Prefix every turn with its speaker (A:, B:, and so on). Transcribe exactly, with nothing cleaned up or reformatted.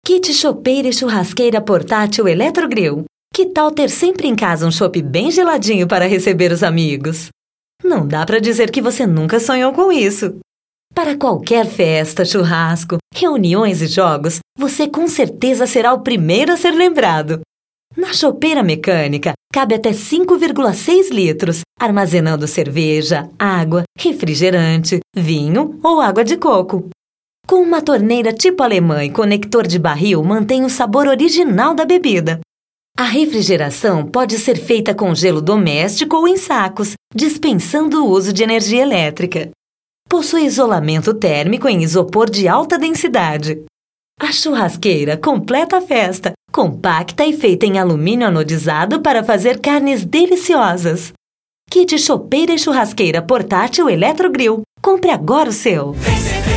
A: Kit chopeira e churrasqueira portátil Eletrogrill. Que tal ter sempre em casa um chopp bem geladinho para receber os amigos? Não dá para dizer que você nunca sonhou com isso. Para qualquer festa, churrasco, reuniões e jogos, você com certeza será o primeiro a ser lembrado. Na chopeira mecânica, cabe até cinco vírgula seis litros, armazenando cerveja, água, refrigerante, vinho ou água de coco. Com uma torneira tipo alemã e conector de barril, mantém o sabor original da bebida. A refrigeração pode ser feita com gelo doméstico ou em sacos, dispensando o uso de energia elétrica. Possui isolamento térmico em isopor de alta densidade. A churrasqueira completa a festa, compacta e feita em alumínio anodizado para fazer carnes deliciosas. Kit chopeira e churrasqueira portátil Eletrogrill. Compre agora o seu!